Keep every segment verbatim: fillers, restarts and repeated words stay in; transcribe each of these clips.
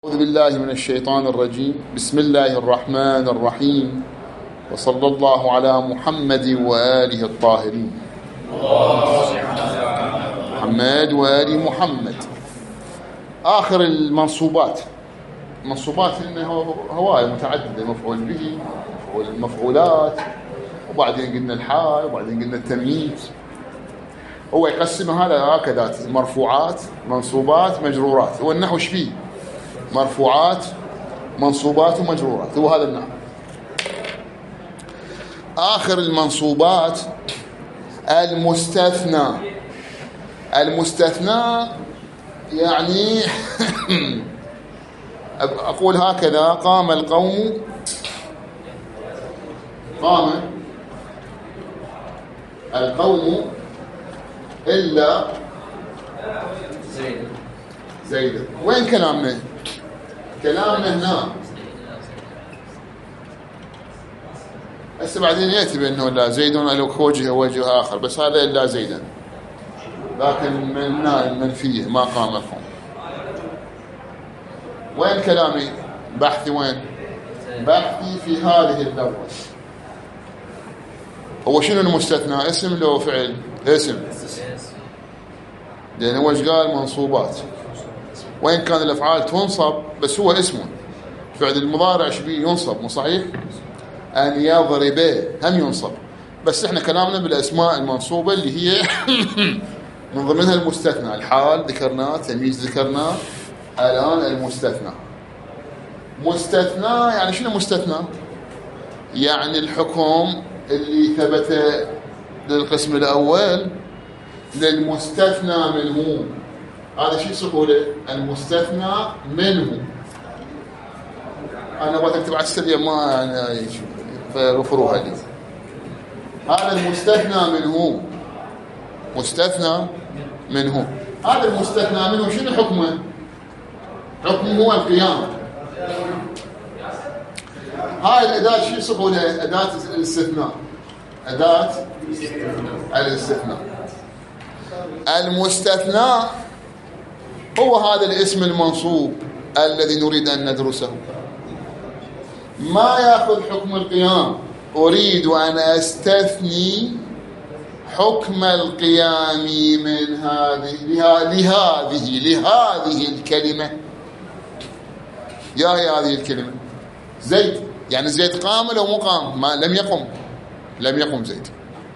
أعوذ بالله من الشيطان الرجيم. بسم الله الرحمن الرحيم، وصلى الله على محمد وآله الطاهرين. محمد وآل محمد. آخر المنصوبات، منصوبات إنه هواية متعددة، مفعول به، مفعول المفعولات، وبعدين قلنا الحال، وبعدين قلنا التمييز. هو يقسم هذا هكذا: مرفوعات، منصوبات، مجرورات. هو النحو ايش فيه؟ مرفوعات، منصوبات، ومجرورات. هو هذا النحو. آخر المنصوبات المستثنى. المستثنى يعني أقول هكذا: قام القوم، قام القوم إلا زيد. زيد. وين كلامنا؟ كلامنا هنا. هسه بعدين يأتي بأنه لا زيد له وجه وجه آخر، بس هذا إلا زيدا، لكن من هنا المنفية ما قام القوم. وين كلامي؟ بحثي وين؟ بحثي في هذه اللفظة. هو شنو المستثنى؟ اسم لو فعل؟ اسم، لأن هو ايش قال؟ منصوبات. وين كان الأفعال تنصب، بس هو اسمه. فعل المضارع شبيه ينصب، مو صحيح؟ أن يضرب هم ينصب، بس احنا كلامنا بالأسماء المنصوبة اللي هي من ضمنها المستثنى. الحال ذكرناه، تمييز ذكرناه، الآن المستثنى. مستثنى يعني شنو مستثنى؟ يعني الحكم اللي ثبت للقسم الأول للمستثنى منه. هذا شيء سهولة، المستثنى منه. أنا أبغى أكتب على السريع، ما أنا فغفروها لي. هذا المستثنى منه، مستثنى منه. هذا المستثنى منه شنو حكمه؟ حكمه هو القيام. هاي الأداة شيء سهولة، أداة الاستثناء، أداة الاستثناء. المستثنى هو هذا الاسم المنصوب الذي نريد أن ندرسه. ما يأخذ حكم القيام. أريد أن أستثني حكم القيام من هذه لهذه لهذه الكلمة. يا هي هذه الكلمة زيد، يعني زيد قام لو مو قام؟ ما لم يقم، لم يقم زيد.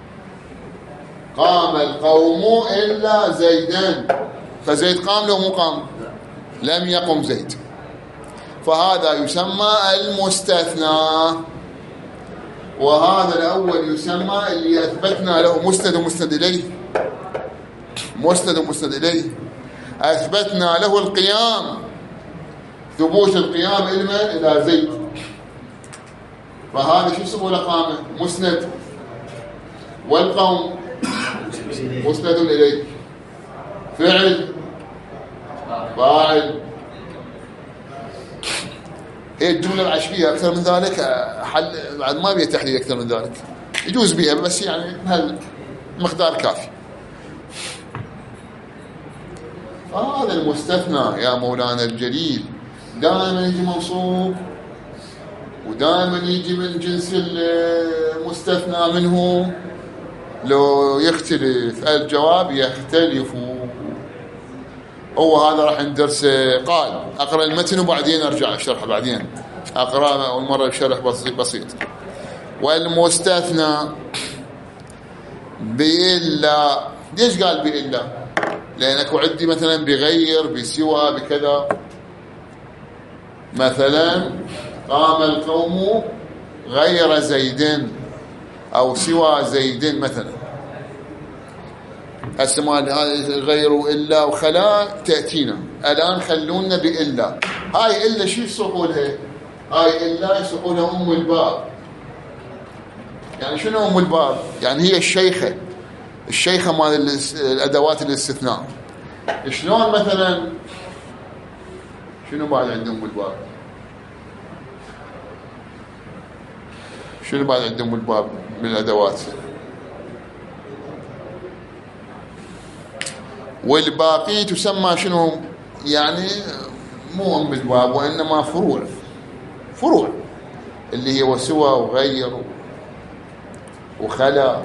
قام القوم إلا زيدا، فزيد قام لو مو قام؟ لم يقم زيد. فهذا يسمى المستثنى. وهذا الأول يسمى اللي أثبتنا له مسند ومسند إليه، مسند ومسند إليه، أثبتنا له القيام، ثبوت القيام إلمن؟ إلى زيد. فهذا شو اسمه؟ لقامة مسند. والقوم مسند إليه، فعل، فاعل. ايه الجمله العشريه اكثر من ذلك حل بعد ما بيه تحليل اكثر من ذلك، يجوز بها بس يعني هالمقدار كافي. فهذا المستثنى يا مولانا الجليل دائما يجي منصوب، ودائما يجي من جنس المستثنى منه. لو يختلف الجواب يختلف. هو هذا راح ندرسه. قال أقرأ المتن وبعدين أرجع أشرحه، بعدين أقرأ أول مرة بشرح بسيط. والمستثنى بإلا. ليش قال بإلا؟ لأنك عندي مثلا بغير، بسوى، بكذا. مثلا قام القوم غير زيد أو سوى زيد مثلا. هسه غير إلا وخلا تأتينا الآن. خلونا بإلا. هاي إلا شو يسقولها؟ هاي إلا يسقولها أم الباب. يعني شنو أم الباب؟ يعني هي الشيخة، الشيخة مال الأدوات الاستثناء. شلون مثلا؟ شنو بعد عندهم أم الباب؟ شنو بعد عندهم أم الباب من الأدوات؟ والباقي تسمى شنو؟ يعني مو أم الباب وإنما فروع، فروع اللي هي وسوى وغير وخلا.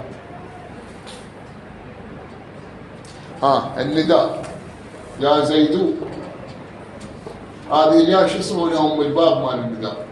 ها النداء يا زيدو، هذه الياء شو يسمونها أم الباب مال النداء؟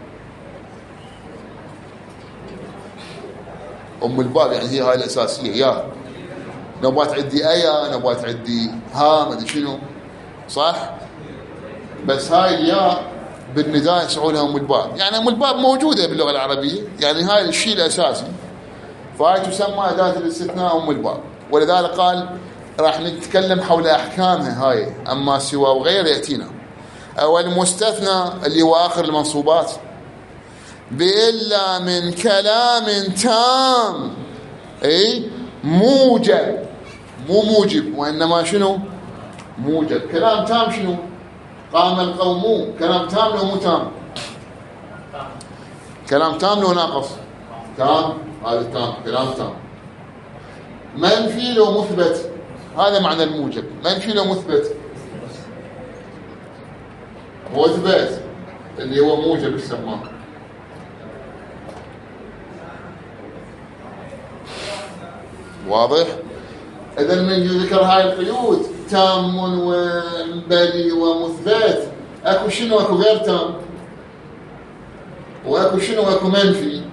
أم الباب يعني هي هاي الأساسية. يا نبات عندي أيا، نبات عندي ها، ما أدري شنو، صح؟ بس هاي الياء بالنداء يسمونها أم الباب. يعني أم الباب موجودة باللغة العربية، يعني هاي الشيء الأساسي، فهاي تسمى أداة الاستثناء أم الباب. ولذلك قال راح نتكلم حول أحكامها هاي، أما سوى وغير يأتينا. أو المستثنى اللي هو آخر المنصوبات، بإلا من كلام تام، أي موجب، مو موجب وإنما شنو موجب. كلام تام شنو؟ قام القوم، كلام تام لو مو تام؟ كلام تام لو ناقص؟ تام، هذا تام، كلام تام. منفي لو مثبت، هذا معنى الموجب. منفي لو مثبت؟ مثبت اللي هو موجب يسمى. واضح؟ إذا من ذكر هاي القيود تام ومبلي ومثبت، اكو شنو؟ اكو غير تام، واكو شنو؟ اكو منفي،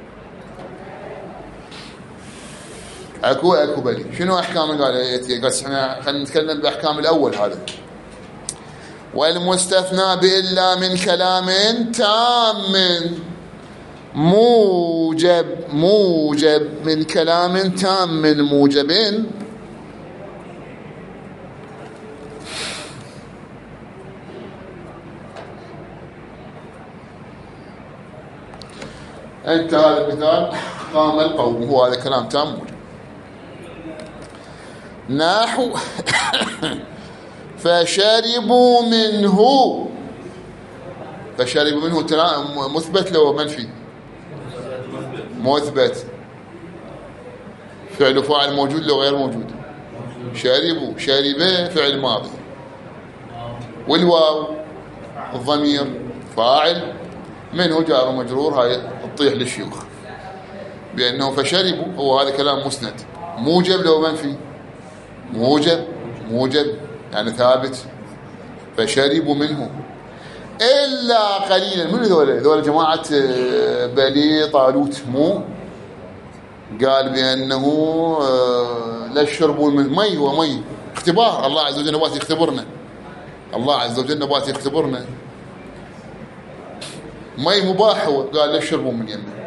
اكو اكو بلي. شنو احكام؟ قال قال احنا خلينا نتكلم باحكام الاول هذا. والمستثنى بإلا من كلام تام موجب، موجب من كلام تام من موجب. انت هذا المثال قام القوم، هو هذا كلام تام موجب. نحو فشربوا منه، فشربوا منه مثبت لو منفي؟ مثبت. فعل وفاعل موجود لو غير موجود؟ شربوا، شربه فعل ماضي، والواو الضمير فاعل، منه جار ومجرور، هاي تطيح للشيوخ بأنه فشربوا، هو هذا كلام مسند. موجب لو منفي؟ موجب، موجب يعني ثابت. فشربوا منه إلا قليلا. من ذولا؟ ذولا جماعة بلي طالوت. مو قال بأنه لا يشربوا من مي، ومي اختبار. الله عز وجل نبات يختبرنا، الله عز وجل نبات يختبرنا. مي مباح، قال لا يشربوا من يمه،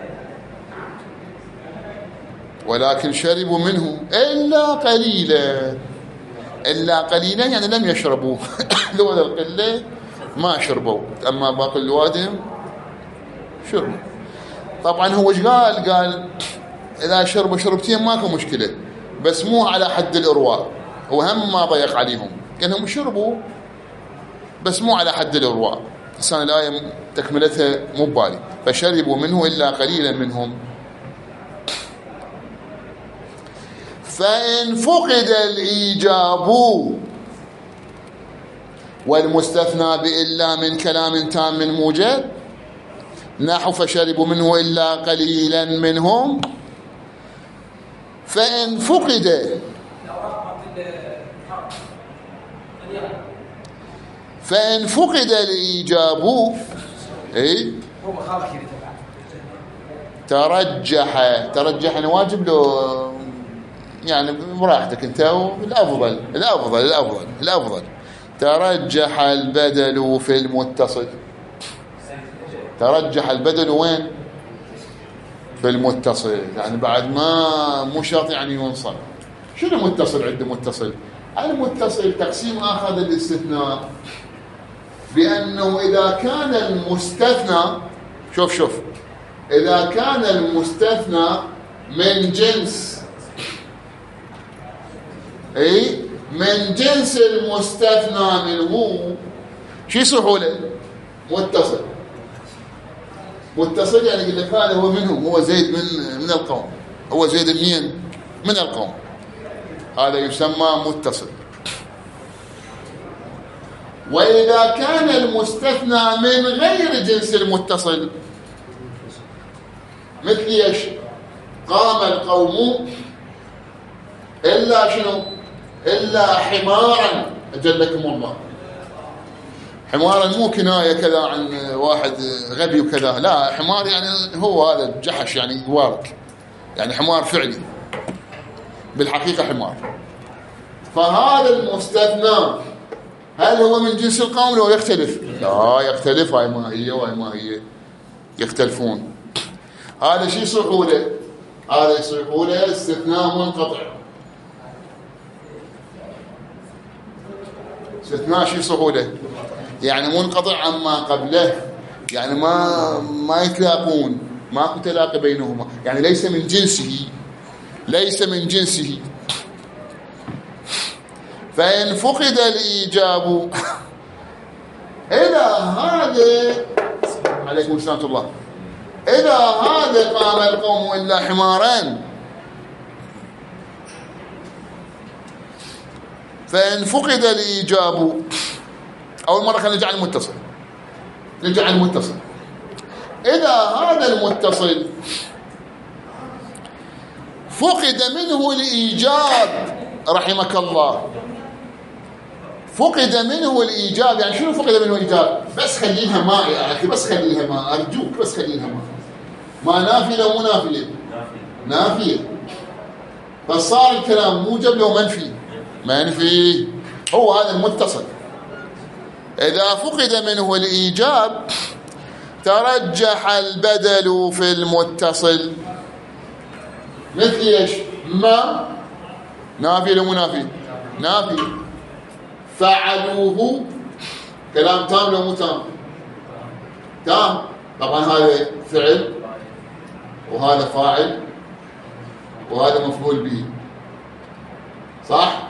ولكن شربوا منه إلا قليلا. إلا قليلا يعني لم يشربوا ذولا القلة ما شربوا، أما باقي الوادم شربوا. طبعا هو ايش قال؟ قال إذا شربوا شربتين ماكو مشكلة، بس مو على حد الإرواء. هو هم ما ضيق عليهم، كأنهم شربوا بس مو على حد الإرواء. لسان الآية تكملتها مو بالي. فشربوا منه إلا قليلا منهم. فإن فقد الإيجاب والمستثنى بإلا من كلام تام من موجب، نحو فشربوا منه إلا قليلا منهم. فإن فقد فإن فقد الإيجاب، أي ترجح، ترجح يعني واجب له يعني براحتك انت، الافضل الافضل الافضل الافضل ترجح البدل في المتصل. ترجح البدل وين؟ في المتصل، يعني بعد ما مو شرط يعني ينصب. شنو متصل؟ عنده متصل. المتصل تقسيم اخر الاستثناء، بانه اذا كان المستثنى، شوف شوف اذا كان المستثنى من جنس، اي من جنس المستثنى منه، شو يصحوا له؟ متصل. متصل يعني يقول لك هذا هو منهم، هو زيد من من القوم، هو زيد منين؟ من القوم، هذا يسمى متصل. وإذا كان المستثنى من غير جنس المتصل، مثل ايش؟ قام القوم إلا شنو؟ إلا حمارا أجلكم الله. حمارا مو كناية كذا عن واحد غبي وكذا، لا، حمار يعني هو هذا الجحش، يعني وارك، يعني حمار فعلي بالحقيقة حمار. فهذا المستثنى هل هو من جنس القوم لو يختلف؟ لا يختلف، هاي ما هي وهاي ما هي، يختلفون. هذا شيء صحوله، هذا صحوله استثناء منقطع. استثناء شيء صحوله يعني منقطع عما قبله، يعني ما ما يتلاقون، ماكو تلاقي بينهما، يعني ليس من جنسه، ليس من جنسه. فإن فقد الإيجاب إذا هذا، عليكم السلام الله، إذا هذا قام القوم إلا حماران، فإن فقد الإيجاب، أول مرة خلينا نرجع المتصل، نرجع المتصل. إذا هذا المتصل فقد منه الإيجاب، رحمك الله، فقد منه الإيجاب، يعني شنو فقد منه الإيجاب؟ بس خليها ماء يا أخي، بس خليها ماء أرجوك، بس خليها ماء. ما نافية لو مو نافية؟ نافية. فصار الكلام موجب لو منفي؟ منفي. هو هذا المتصل إذا فقد منه الإيجاب ترجح البدل في المتصل. مثل ايش؟ ما نافي لو مو نافي؟ نافي. فعلوه كلام تام لو مو تام؟ تام. طبعا هذا فعل وهذا فاعل وهذا مفعول به، صح؟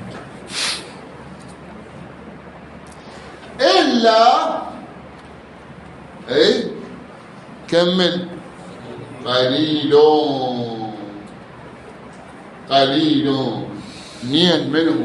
إلا اي كمل. قليل قليل نين منه،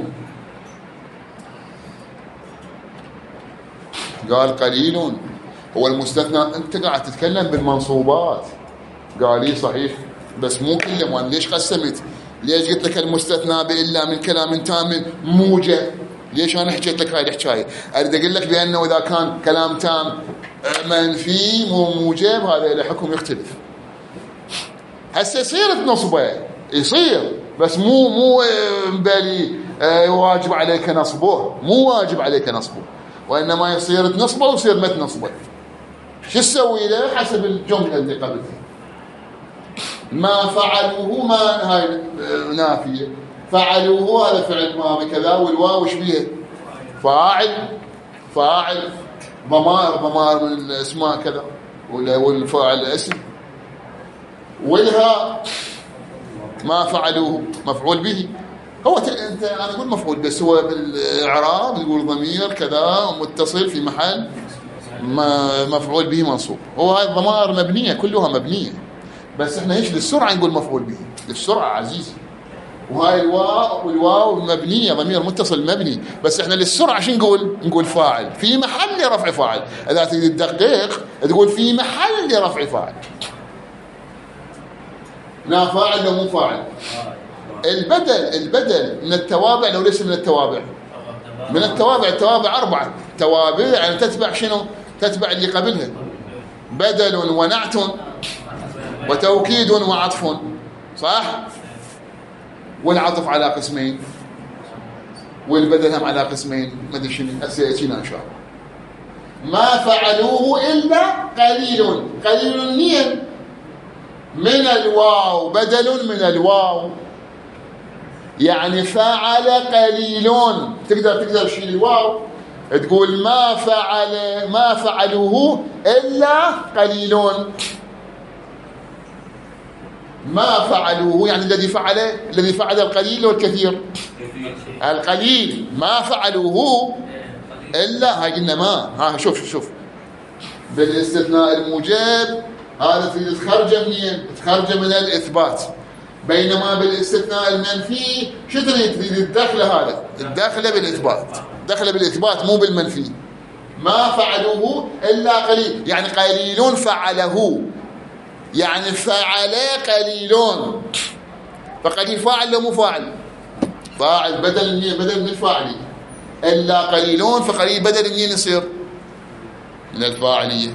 قال قليل هو المستثنى. انت قاعد تتكلم بالمنصوبات، قال لي صحيح بس مو كله. وانا ليش قسمت؟ ليش قلت لك المستثنى بإلا من كلام تام موجب؟ ليش انا حكيت لك هاي الحكايه؟ اريد اقول لك بانه اذا كان كلام تام منفي مو موجب هذا له حكم يختلف. هسه يصير تنصبه، يصير، بس مو مو بالي واجب عليك نصبه، مو واجب عليك نصبه، وانما يصير تنصبه ويصير ما تنصبه. شو تسوي له؟ حسب الجمله اللي قبلها. ما فعلوه ما هاي نافيه، فعلوه هذا فعل ما بكذا، والواو ايش بيها؟ فاعل، فاعل ضمائر، ضمائر من الاسماء كذا، والفاعل اسم، والها ما فعلوه مفعول به. هو ت... انت انا اقول مفعول بس هو بالاعراب تقول ضمير كذا متصل في محل ما مفعول به منصوب. هو هاي الضمائر مبنيه، كلها مبنيه، بس احنا ايش للسرعه نقول مفعول به، للسرعه عزيزي. وهاي الواو والواو مبنيه، ضمير متصل مبني، بس احنا للسرعه شو نقول؟ نقول فاعل في محل رفع فاعل. اذا تريد تدقق تقول في محل رفع فاعل. لا فاعل لو مو فاعل. البدل، البدل من التوابع لو ليس من التوابع؟ من التوابع. التوابع أربعة توابع، يعني تتبع شنو؟ تتبع اللي قبلها. بدل ونعت وتوكيد وعطف، صح؟ والعطف على قسمين، والبدل هم على قسمين، ما ادري شنو هسه ياتينا ان شاء الله. ما فعلوه الا قليل، قليل نين من الواو، بدل من الواو، يعني فعل قليلون. تقدر تقدر تشيل الواو تقول ما فعل ما فعلوه الا قليلون. ما فعلوه يعني الذي فعل، الذي فعل القليل والكثير. القليل ما فعلوه الا، هاي قلنا ما، ها شوف شوف بالاستثناء الموجب هذا تريد تخرجه منين؟ تخرجه من الاثبات. بينما بالاستثناء المنفي شو تريد؟ تريد الدخله، هذا الدخله بالاثبات. دخل بالإثبات مو بالمنفي. ما فعلوه إلا قليل، يعني قليلون فعله، يعني فعل قليلون. فقليل فاعل لو مو فاعل؟ فاعل بدل بدل من الفاعلية. إلا قليلون فقليل بدل منين يصير؟ من الفاعلية.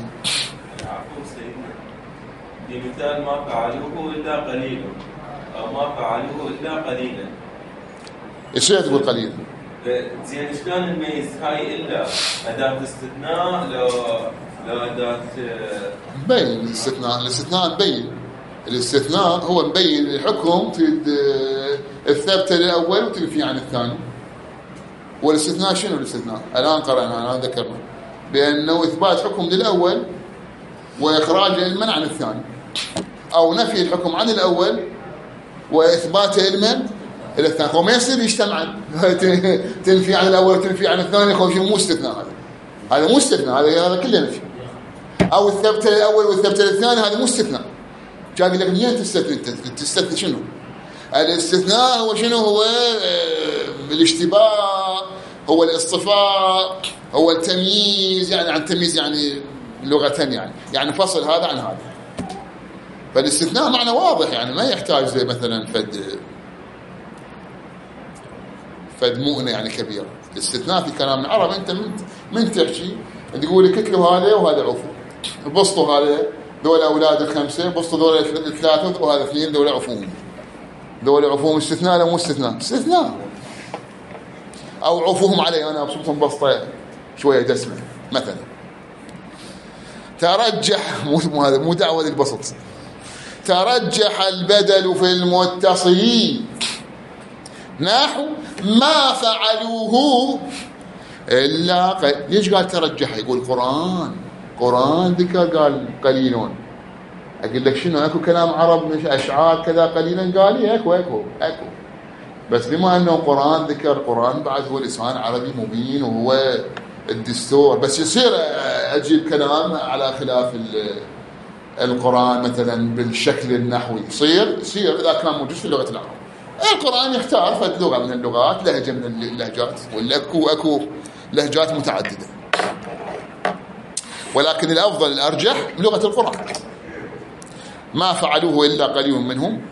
بمثال ما فعلوه إلا قليل، أو ما فعلوه إلا قليلا. إيش تقول قليل؟ زين شلون نميز هاي إلا أداة استثناء لو لو أداة مبين الاستثناء. الاستثناء مبين. الاستثناء هو مبين الحكم في الثابتة للأول وتنفي عن الثاني. والاستثناء شنو الاستثناء؟ الآن قرأنا الآن ذكرنا بأنه إثبات حكم للأول وإخراج المنع عن الثاني، أو نفي الحكم عن الأول وإثبات المنع إلى الثاني. هو ما يصير يجتمعا تنفي عن الأول وتنفي عن الثاني. هو شيء مو استثناء، هذا هذا مو استثناء، هذا هذا كله نفي. أو الثبت للأول والثبت للثاني، هذا مو استثناء. جاء لك منين تستثني؟ تستثني شنو؟ الاستثناء هو شنو؟ هو الاشتباه، هو الاصطفاء، هو التمييز. يعني عن تمييز يعني لغة يعني يعني فصل هذا عن هذا. فالاستثناء معنى واضح، يعني ما يحتاج زي مثلا فد فد مؤنة يعني كبيرة. الاستثناء في كلام العرب انت من من تحكي تقول لي كتلوا هذا وهذا عفو، بسطوا هذا ذول اولاد الخمسه، بسطوا ذول الثلاثه وهذا اثنين ذول عفوهم. ذول عفوهم استثناء لا مو استثناء؟ استثناء. او عفوهم علي انا ابسطهم بسطه شويه دسمه مثلا. ترجح مو هذا مو دعوه للبسط. ترجح البدل في المتصل نحو ما فعلوه الا قل... ليش قال ترجح؟ يقول قرآن قرآن ذكر قال قليلون. اقول لك شنو؟ اكو كلام عرب مش اشعار كذا قليلا قال لي اكو اكو اكو بس بما انه قرآن ذكر، قرآن بعد هو لسان عربي مبين وهو الدستور. بس يصير اجيب كلام على خلاف القرآن مثلا بالشكل النحوي، يصير يصير اذا كان موجود في لغه العرب. القرآن يختار فد لغه من اللغات، لهجه من اللهجات، ولا اكو اكو لهجات متعدده، ولكن الافضل الارجح لغه القرآن. ما فعلوه الا قليل منهم.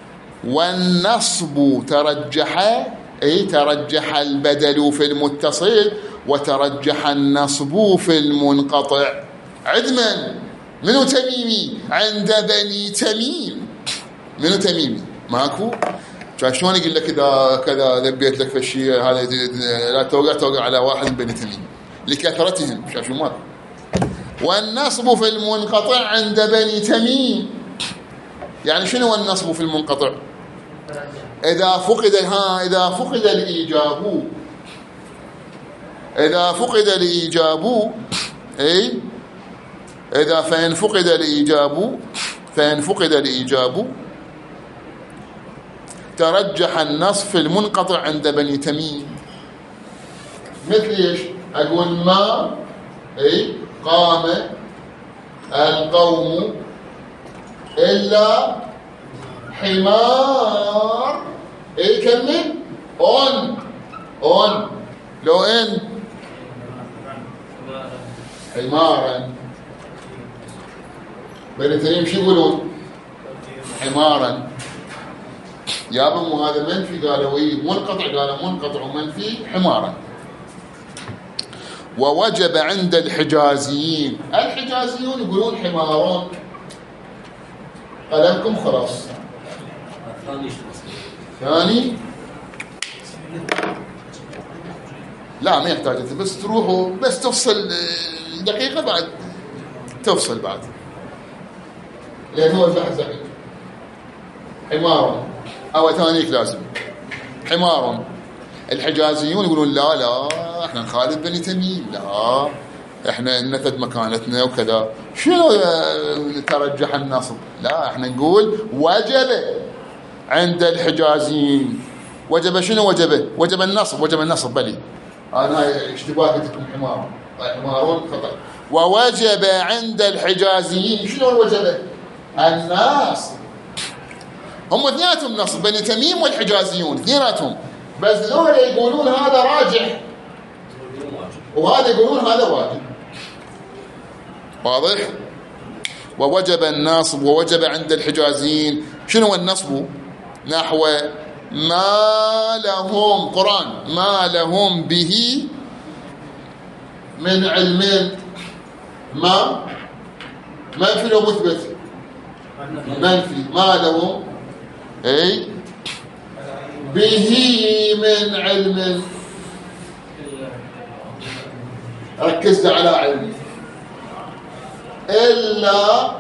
والنصب ترجح، اي ترجح البدل في المتصل وترجح النصب في المنقطع. عدما منو تميمي؟ عند بني تميم. منو تميمي؟ ماكو. شلون يقول لك اذا كذا ذبيت لك في الشيء هذا لا توقع توقع على واحد من بني تميم لكثرتهم. شو ماكو. والنصب في المنقطع عند بني تميم، يعني شنو النصب في المنقطع؟ إذا فقد ها إذا فقد الإيجاب، إذا فقد الإيجاب أي إذا فإن فقد الإيجاب فإن فقد الإيجاب ترجح النصب في المنقطع عند بني تميم. مثل إيش؟ أقول ما أي قام القوم إلا حمار. ايه كمل اون اون لو ان حمارا. بني تميم شو يقولون؟ حمارا. يا بمو هذا منفي، قالوا ايه منقطع، قالوا منقطع ومنفي حمارا. ووجب عند الحجازيين، الحجازيون يقولون حمارون. قلمكم خلاص. ثاني لا ما يحتاج، انت بس تروحوا بس تفصل دقيقة بعد تفصل بعد، لأن هو البحث دقيق. حمار أو ثانيك لازم حمار. الحجازيون يقولون لا لا احنا نخالف بني تميم، لا احنا نفد مكانتنا وكذا. شنو ترجح النصب؟ لا احنا نقول وجب عند الحجازيين. وجب شنو؟ وجب وجب النصب، وجب النصب. بلي انا هاي اشتباه قلتكم حمار، حمارون خطا. ووجب عند الحجازيين شنو الوجب؟ النصب. هم اثنيناتهم نصب، بني تميم والحجازيون اثنيناتهم، بس ذولا يقولون هذا راجح وهذا يقولون هذا واجب. واضح؟ ووجب النصب ووجب عند الحجازيين. شنو النصب؟ نحو ما لهم قرآن ما لهم به من علم. ما منفي لو مثبت؟ منفي. ما لهم اي به من علم. ركزت على علم. إلا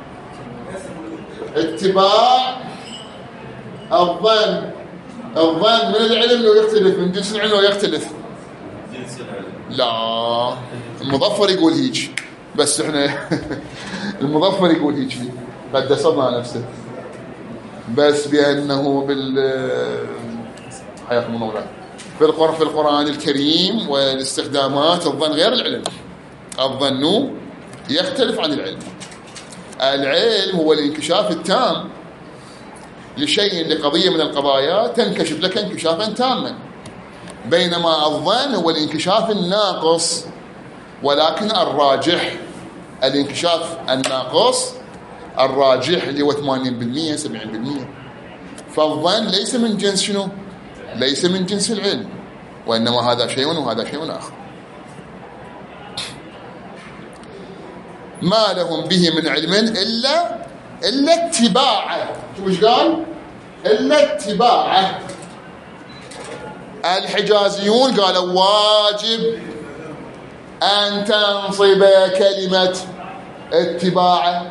اتباع الظن. الظن من العلم لو يختلف، من جنس العلم لو يختلف. لا المظفر يقول هيك، بس احنا المظفر يقول هيك قدس الله نفسه، بس بأنه بال حياكم الله مولانا في القرآن في القرآن الكريم والاستخدامات الظن غير العلم. الظن يختلف عن العلم. العلم هو الانكشاف التام لشيء، لقضية من القضايا تنكشف لك انكشافا تاما، بينما الظن هو الانكشاف الناقص، ولكن الراجح الانكشاف الناقص الراجح اللي هو ثمانين بالمئة سبعين بالمئة. فالظن ليس من جنس شنو؟ ليس من جنس العلم، وإنما هذا شيء وهذا شيء آخر. ما لهم به من علم إلا إلا اتباعه. شو وش قال؟ إلا اتباعه. الحجازيون قالوا واجب أن تنصب كلمة اتباعه،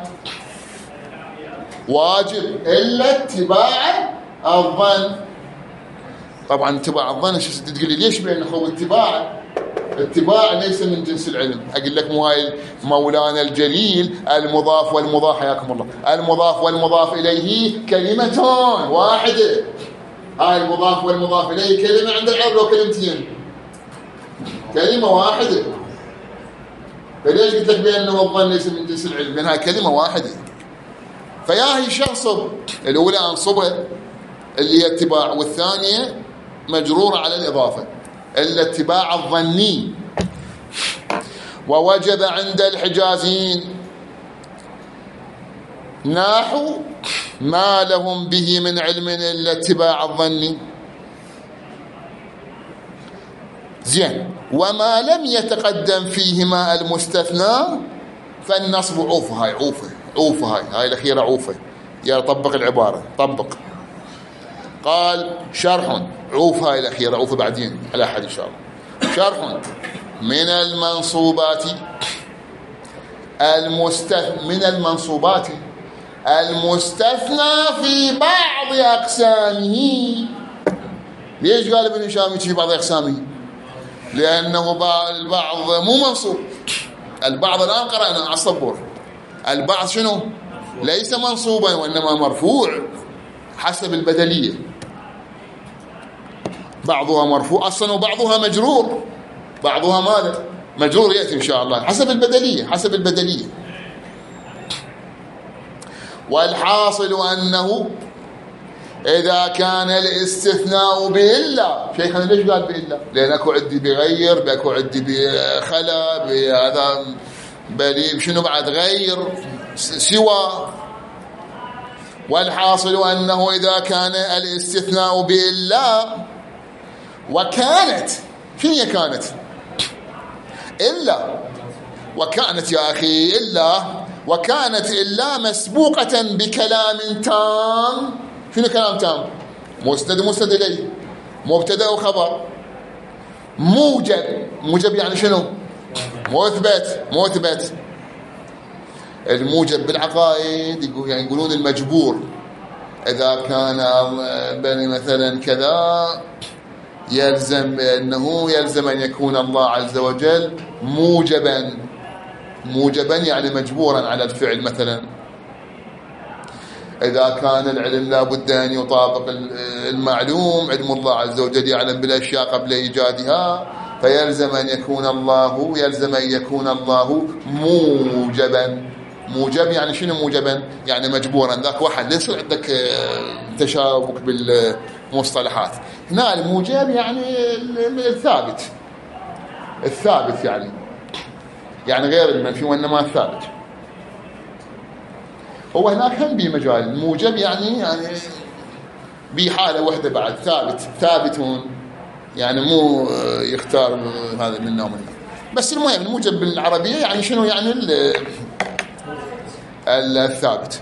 واجب إلا اتباع الظن. طبعا اتباع الظن تقول لي ليش بين اخو اتباع؟ اتباع ليس من جنس العلم. اقول لك مو هاي مولانا الجليل المضاف والمضاف حياكم الله المضاف والمضاف اليه كلمة واحدة. هاي المضاف والمضاف اليه كلمة عند العرب لو كلمتين، كلمة واحدة. فليش قلت لك بانه الظن ليس من جنس العلم؟ لانها كلمة واحدة. فيا هي شخصب الاولى انصبها اللي هي اتباع، والثانيه مجروره على الاضافه الا اتباع الظني. ووجب عند الحجازيين ناحو ما لهم به من علم الا اتباع الظني. زين. وما لم يتقدم فيهما المستثنى فالنصب عوفه. هاي عوفه عوفه هاي هاي الاخيره عوفه. يا طبق العباره طبق. قال شرح عوف. هاي الأخيرة عوف بعدين على أحد إن شاء الله. شرح من المنصوبات المستثنى من المنصوبات المستثنى في بعض أقسامه. ليش قال ابن هشام في بعض أقسامه؟ لأنه البعض مو منصوب. البعض الآن قرأنا على الصبور. البعض شنو؟ ليس منصوبا وإنما مرفوع حسب البدلية. بعضها مرفوع أصلا وبعضها مجرور. بعضها ماذا؟ مجرور يأتي إن شاء الله حسب البدلية حسب البدلية. والحاصل أنه إذا كان الاستثناء بإلا. شيخنا ليش قال بإلا؟ لأن أكو عندي بغير، بأكو عندي بخلا، بهذا بلي شنو بعد غير سوى. والحاصل أنه إذا كان الاستثناء بإلا وكانت شنو هي كانت؟ إلا وكانت يا أخي إلا وكانت إلا مسبوقة بكلام تام. شنو كلام تام؟ مسند مسند إليه، مبتدأ وخبر، موجب. موجب يعني شنو؟ مثبت مثبت. الموجب بالعقائد يعني يقولون المجبور. إذا كان بني مثلا كذا يلزم بأنه يلزم أن يكون الله عز وجل موجبا. موجبا يعني مجبورا على الفعل. مثلا إذا كان العلم لا بد أن يطابق المعلوم، علم الله عز وجل يعلم بالأشياء قبل إيجادها، فيلزم أن يكون الله يلزم أن يكون الله موجبا. موجب يعني شنو موجبا؟ يعني مجبورا. ذاك واحد ليس عندك تشابك بالمصطلحات. هنا الموجب يعني الثابت. الثابت يعني يعني غير المنفي وإنما الثابت. هو هناك هم بمجال الموجب يعني يعني بحالة واحدة بعد ثابت ثابتون يعني مو يختار هذا من ومن. بس المهم الموجب بالعربية يعني شنو يعني الثابت.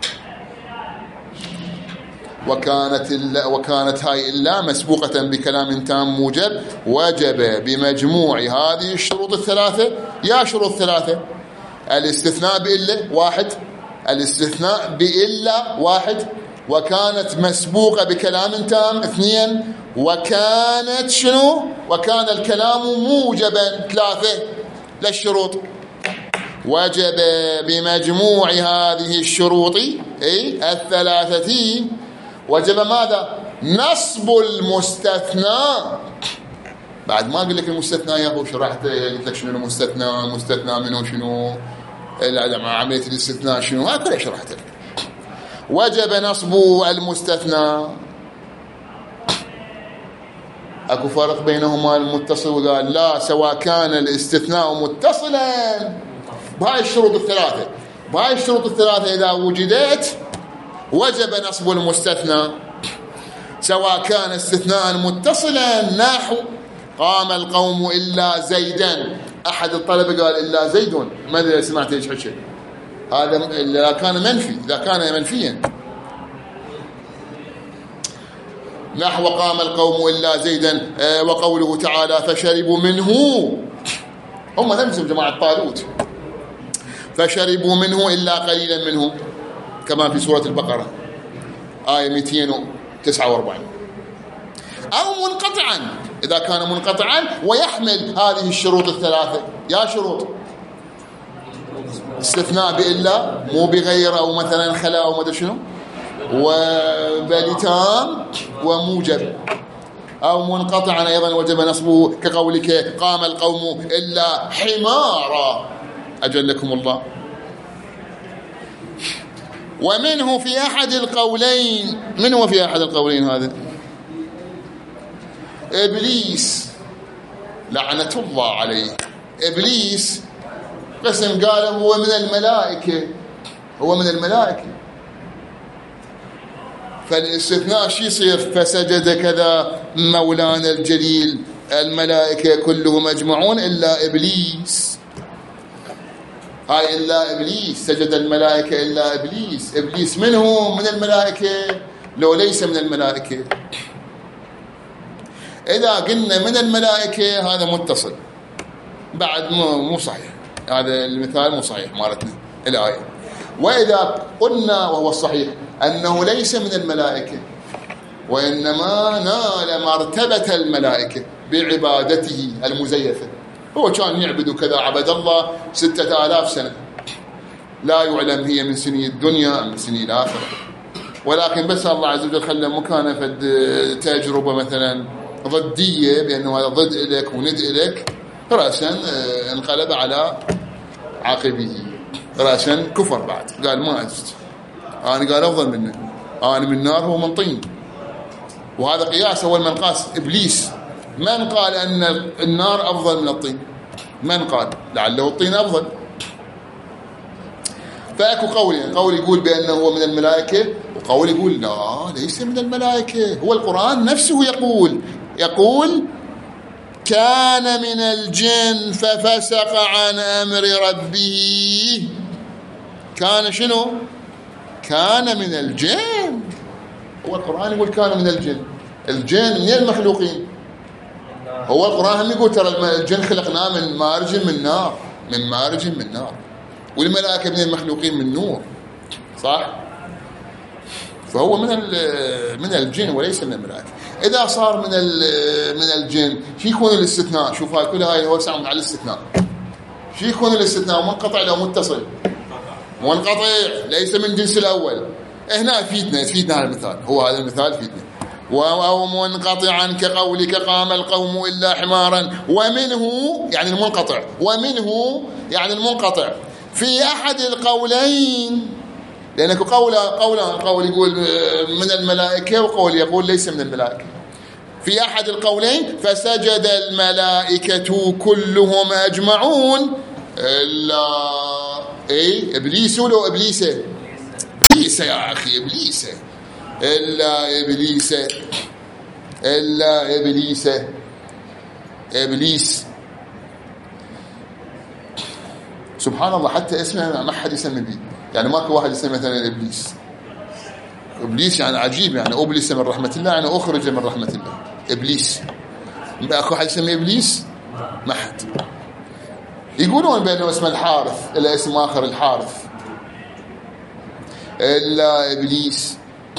وكانت وكانت هاي إلا مسبوقة بكلام تام موجب وجب بمجموع هذه الشروط الثلاثة. يا شروط ثلاثة: الاستثناء بإلا واحد، الاستثناء بإلا واحد، وكانت مسبوقة بكلام تام اثنين، وكانت شنو؟ وكان الكلام موجبا ثلاثة للشروط. وجب بمجموع هذه الشروط أي الثلاثة وجب ماذا؟ نصب المستثنى. بعد ما أقول لك المستثنى يا أخو شرحت قلت لك شنو المستثنى، مستثنى منه شنو، عملية الاستثناء شنو، ما كله شرحت لك. وجب نصب المستثنى. أكو فرق بينهما المتصل وقال لا، سواء كان الاستثناء متصلا بهاي الشروط الثلاثة. بهاي الشروط الثلاثة إذا وجدت وجب نصب المستثنى، سواء كان استثناء متصلا نحو قام القوم إلا زيدا. أحد الطلبة قال إلا زيد، ماذا سمعت إيش حكي؟ هذا إذا كان منفي، إذا كان منفيا نحو قام القوم إلا زيدا. وقوله تعالى فشربوا منه، هم نفسهم جماعة طالوت، فشربوا منه إلا قليلا منه، كما في سورة البقرة آية مئتين وتسعة وأربعين. أو منقطعا، إذا كان منقطعا ويحمل هذه الشروط الثلاثة. يا شروط: استثناء بإلا، مو بغير، أو مثلا خلا أو مدى شنو، وبلتام، وموجب. أو منقطعا أيضا وجب نصبه كقولك قام القوم إلا حمارا أجلكم الله. ومنه في أحد القولين، من هو في أحد القولين هذا؟ إبليس لعنة الله عليه. إبليس قسم قال هو من الملائكة، هو من الملائكة، فالاستثناء شي يصير؟ فسجد كذا مولانا الجليل الملائكة كلهم أجمعون إلا إبليس. هاي إلا إبليس، سجد الملائكة إلا إبليس. إبليس منه من الملائكة لو ليس من الملائكة؟ إذا قلنا من الملائكة هذا متصل، بعد مو, مو صحيح، هذا المثال مو صحيح مالتنا الآية. وإذا قلنا وهو الصحيح أنه ليس من الملائكة وإنما نال مرتبة الملائكة بعبادته المزيفة، هو كان يعبد كذا، عبد الله ستة آلاف سنة، لا يعلم هي من سنين الدنيا أم من سنين الآخرة، ولكن بس الله عز وجل خلى مكانه فد تجربة مثلا ضدية بأنه هذا ضد إليك وند إليك، رأسا انقلب على عقبه، رأسا كفر. بعد قال ما أجد، أنا قال أفضل منه، أنا من نار هو من طين. وهذا قياس أول من قاس إبليس. من قال أن النار أفضل من الطين؟ من قال؟ لعله الطين أفضل. فأكو قولين، قول يقول بأنه هو من الملائكة، وقول يقول لا ليس من الملائكة. هو القرآن نفسه يقول يقول كان من الجن ففسق عن أمر ربه. كان شنو؟ كان من الجن. هو القرآن يقول كان من الجن. الجن من المخلوقين. هو القرآن هم يقول ترى الجن خلقناه من مارج من نار، من مارج من نار، والملائكة من المخلوقين من نور، صح؟ فهو من من الجن وليس من الملائكة. إذا صار من من الجن شو يكون الاستثناء؟ شوف هاي كل هاي هو سامع على الاستثناء. شو يكون الاستثناء؟ منقطع لو متصل؟ منقطع ليس من جنس الأول. هنا فيدنا فيدنا هذا المثال، هو هذا المثال فيدنا. أو منقطعا كقولك قام القوم إلا حمارا. ومنه يعني المنقطع، ومنه يعني المنقطع في أحد القولين، لأنك قول قول قول يقول من الملائكة وقول يقول ليس من الملائكة. في أحد القولين فسجد الملائكة كلهم أجمعون إلا إيه إبليس لو إبليسه إبليس يا أخي إبليس إلا إبليس إلا إبليس إبليس سبحان الله، حتى اسمه ما حد يسمي به، يعني ماكو واحد يسمي مثلا إبليس. إبليس يعني عجيب، يعني أبلس من رحمة الله، يعني أخرج من رحمة الله. إبليس أكو حد يسمي إبليس؟ ما حد. يقولون بأنه اسمه الحارث، إلا اسم آخر الحارث إلا إبليس.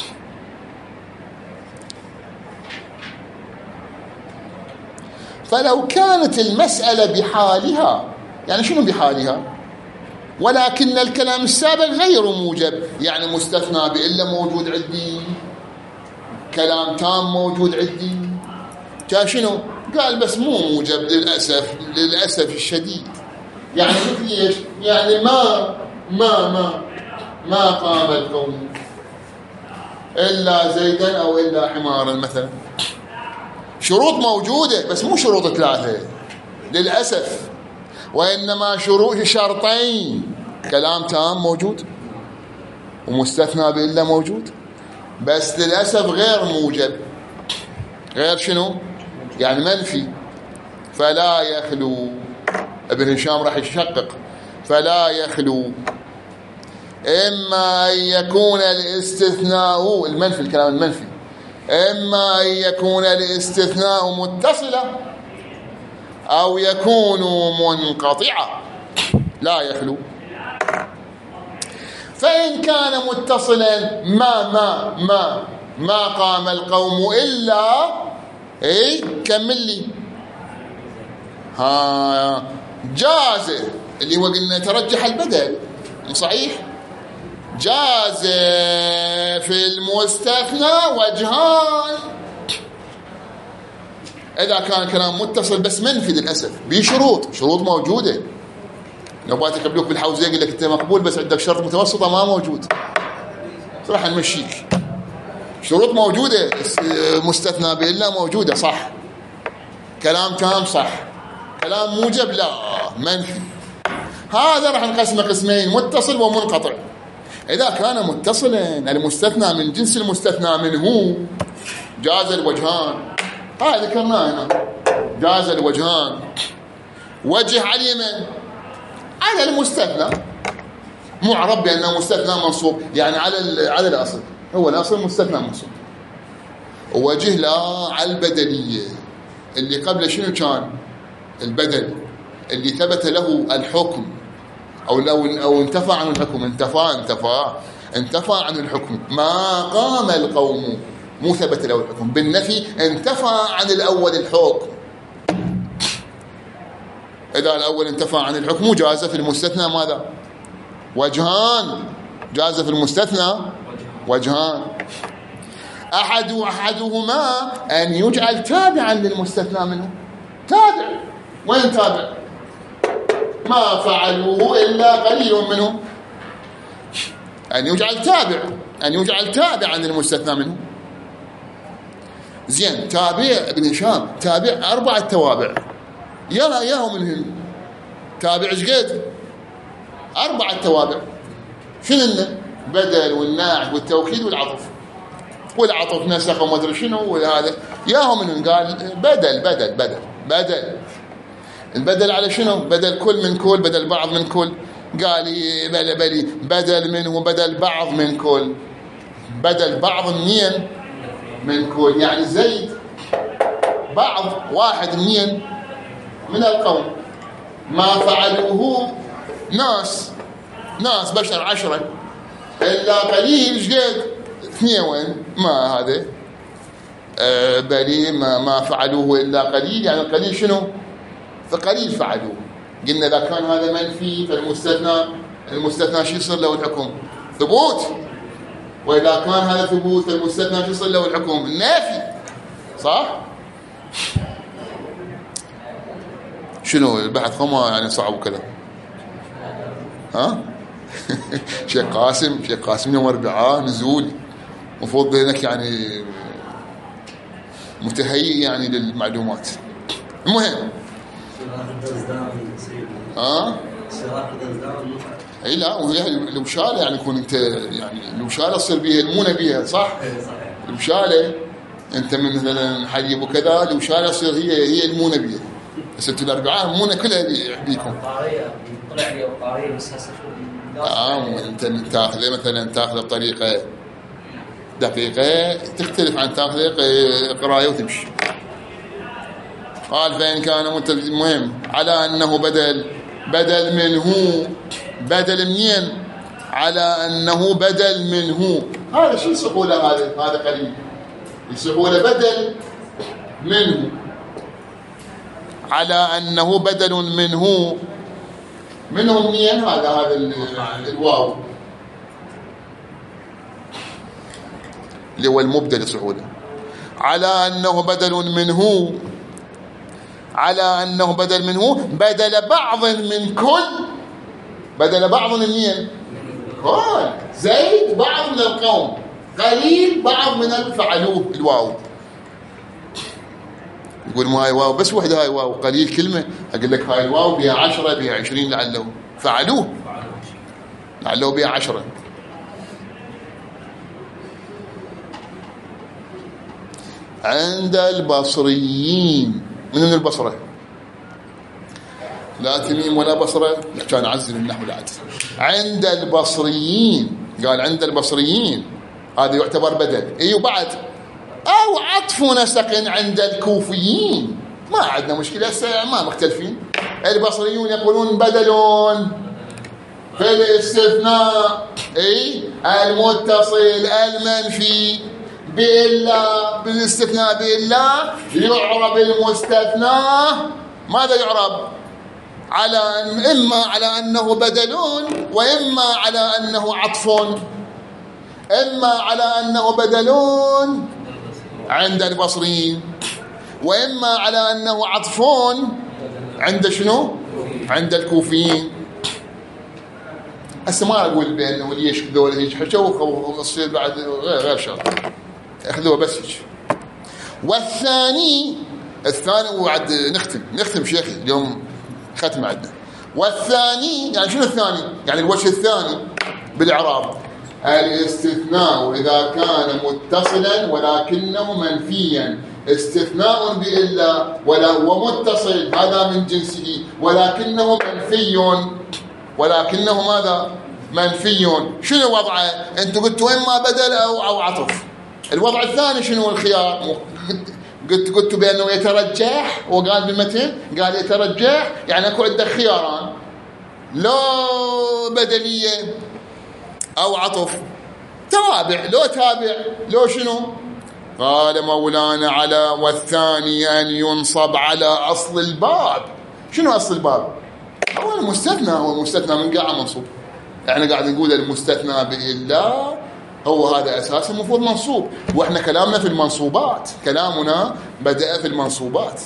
فلو كانت المسألة بحالها، يعني شنو بحالها؟ ولكن الكلام السابق غير موجب، يعني مستثنى بإلا موجود عندي، كلام تام موجود عندي، كان شنو؟ قال بس مو موجب للأسف، للأسف الشديد. يعني مثل ايش؟ يعني ما ما ما ما قام القوم إلا زيدا أو إلا حمارا مثلا. شروط موجودة بس مو شروط ثلاثة للأسف، وإنما شروط شرطين، كلام تام موجود ومستثنى بإلا موجود، بس للأسف غير موجب. غير شنو؟ يعني منفي. فلا يخلو، ابن هشام راح يشقق، فلا يخلو إما أن يكون الاستثناء المنفي، الكلام المنفي، إما أن يكون الاستثناء متصلا أو يكون منقطعا، لا يخلو. فإن كان متصلا ما ما ما ما قام القوم إلا إيه كمل لي ها جاز، اللي هو قلنا ترجح البدل صحيح، جاز في المستثنى وجهان. إذا كان كلام متصل بس منفي للأسف بشروط، شروط موجودة. لو بات يقبلوك بالحوزة يقول لك أنت مقبول بس عندك شرط متوسطة ما موجود، راح نمشيك. شروط موجودة، مستثنى بإلا موجودة صح، كلام تام صح، كلام موجب لا منفي. هذا راح نقسمه قسمين، متصل ومنقطع. إذا كان متصلا المستثنى من جنس المستثنى منه جاز الوجهان، هذا ذكرناه هنا، جاز الوجهان. وجه على اليمين على المستثنى معرب بأنه مستثنى منصوب، يعني على على الأصل، هو الأصل مستثنى منصوب. ووجه لا على البدلية اللي قبل شنو كان؟ البدل اللي ثبت له الحكم أو لو أو انتفى عن الحكم، انتفى انتفى انتفى عن الحكم. ما قام القوم مو ثبت له الحكم، بالنفي انتفى عن الأول الحكم. إذا الأول انتفى عن الحكم جاز في المستثنى ماذا؟ وجهان. جاز في المستثنى وجهان. أحد أحدهما أن يجعل تابعا للمستثنى منه. تابع، وين تابع؟ ما فعلوه إلا قليل منهم. أن يجعل تابع، أن يجعل تابعا للمستثنى منه. زين، تابع ابن هشام، تابع أربعة توابع، يلا ياهم منهم. تابع ايش قد؟ أربعة توابع. شنو؟ بدل والناعت والتوكيد والعطف. والعطف نسخ وما ادري شنو وهذا، ياهم منهم. قال بدل بدل بدل بدل. البدل على شنو؟ بدل كل من كل، بدل بعض من كل. قال بلي بلي بدل منه بدل بعض من كل. بدل بعض منين؟ من كل، يعني زيد بعض واحد منين؟ من القوم. ما فعلوه ناس ناس بشر عشرة إلا قليل ايش قد؟ اثنين. وين؟ ما هذا أه بلي ما, ما فعلوه إلا قليل، يعني القليل شنو؟ فقليل فعلوه. قلنا إذا كان هذا منفي فالمستثنى المستثنى شو يصير له الحكم؟ ثبوت. وإذا كان هذا ثبوت فالمستثنى شو يصير له الحكم؟ نافي. صح؟ شنو البحث خما يعني صعب وكذا؟ ها؟ شيخ قاسم شيخ قاسم يوم أربعاء نزول، مفروض بينك يعني متهيئ يعني للمعلومات. المهم ها اي لا، وهي الوشاله يعني يكون انت يعني الوشاله تصير بيها المونه بيها صح؟ الوشاله انت من مثلا حي ابو كذا الوشاله تصير هي هي المونه بيها، بس انتم الاربعاء المونه كلها بيكم. طاريه طلع لي طاريه بس هسه شو اه انت تاخذه مثلا تاخذه بطريقه دقيقه تختلف عن تاخذه قرايه وتمشي. قال فإن كان مهم على أنه بدل بدل منه بدل منين على أنه بدل منه. هذا شيء سهولة، هذا هذا قليل سهولة. بدل منه على أنه بدل منه منه منين هذا هذا الواو اللي هو المبدل سهولة. على أنه بدل منه على أنه بدل منه بدل بعض من كل بدل بعض من مين؟ كل زيد بعض من القوم قليل بعض من الفعلوه الواو. يقول ما هاي واو بس وحده هاي واو قليل كلمة أقول لك هاي الواو بها عشرة بها عشرين لعله فعلوه لعله بها عشرة. عند البصريين من من البصرة لا تميم ولا بصرة كان عزل النحو العدل. عند البصريين قال عند البصريين هذا يعتبر بدل. اي وبعد او عطف نسق عند الكوفيين ما عندنا مشكلة ما مختلفين. البصريون يقولون بدلون في الاستثناء اي المتصل المنفي بإلا بالاستثناء بإلا يعرب المستثنى ماذا يعرب؟ على إما على أنه بدلون وإما على أنه عطف. إما على أنه بدلون عند البصريين وإما على أنه عطفون عند شنو؟ عند الكوفيين. هسه ما أقول بأنه ليش ذول هيك حشوا وتصير بعد غير غير شرط اخذوه بس هيك. والثاني الثاني وبعد نختم نختم شيخ اليوم ختم عندنا. والثاني يعني شنو الثاني؟ يعني الوجه الثاني بالإعراب الاستثناء إذا كان متصلا ولكنه منفيا. استثناء بإلا ولا هو متصل هذا من جنسه ولكنه منفي ولكنه ماذا؟ منفي. شنو وضعه؟ انتم قلتوا اما بدل او او عطف. الوضع الثاني شنو الخيار؟ قلت قلت بانه يترجح وقال بالمتن قال يترجح يعني اكو عندك خياران لو بدليه او عطف توابع لو تابع لو شنو. قال مولانا على والثاني ان ينصب على اصل الباب. شنو اصل الباب؟ هو المستثنى. هو المستثنى من قاعه منصوب. احنا قاعد نقول المستثنى بإلا هو هذا اساس المفروض منصوب. واحنا كلامنا في المنصوبات كلامنا بدأ في المنصوبات.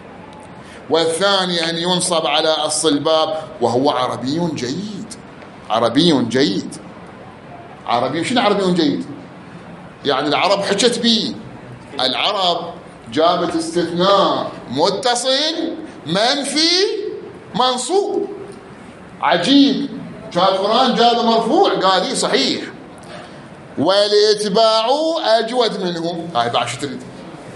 والثاني ان ينصب على اصل الباب وهو عربي جيد. عربي جيد عربي شنو عربي جيد؟ يعني العرب حكت بيه. العرب جابت استثناء متصل منفي منصوب. عجيب. كان القرآن جابه مرفوع قال لي صحيح. والاتباع أجود منه. هاي بعد شو تريد؟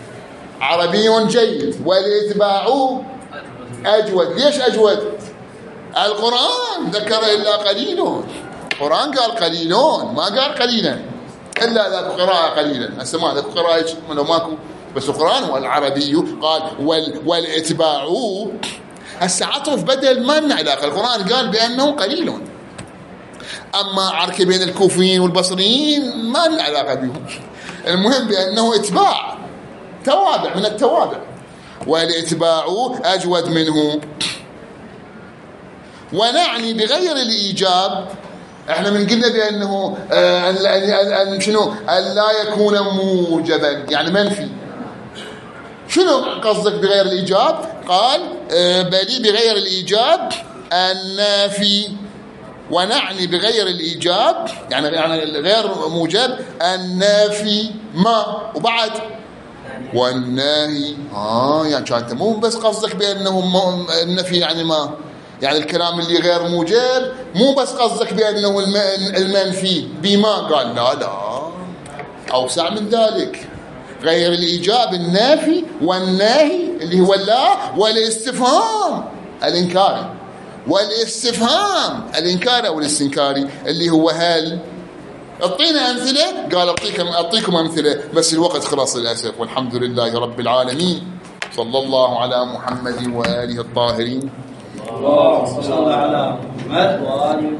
عربي جيد والاتباع أجود. ليش أجود؟ القرآن ذكر إلا قليلون. القرآن قال قليلون ما قال قليلا إلا ذاك قراءة قليلا. هسه ما ذاك قراءة منه ماكو بس القرآن والعربي قال وال والاتباع. هسه عطف بدل ما لنا علاقة. القرآن قال بأنه قليل. أما عركة بين الكوفيين والبصريين ما لنا علاقة بهم. المهم بأنه اتباع توابع من التوابع. والاتباع أجود منه. ونعني بغير الإيجاب احنا من قلنا بأنه آه شنو أن لا يكون موجبا يعني منفي. شنو قصدك بغير الإيجاب؟ قال آه بلي بغير الإيجاب النافي. ونعني بغير الإيجاب يعني يعني غير موجب النافي ما وبعد والناهي اه يعني كانت مو بس قصدك بانه النفي يعني ما يعني الكلام اللي غير موجب مو بس قصدك بانه المنفي بما قال لا لا اوسع من ذلك غير الايجاب النافي والناهي اللي هو لا والاستفهام الانكاري والاستفهام الانكاري او الاستنكاري اللي هو هل اعطينا امثله قال اعطيكم اعطيكم امثله بس الوقت خلص للاسف والحمد لله رب العالمين صلى الله على محمد واله الطاهرين اللهم صل على محمد وآله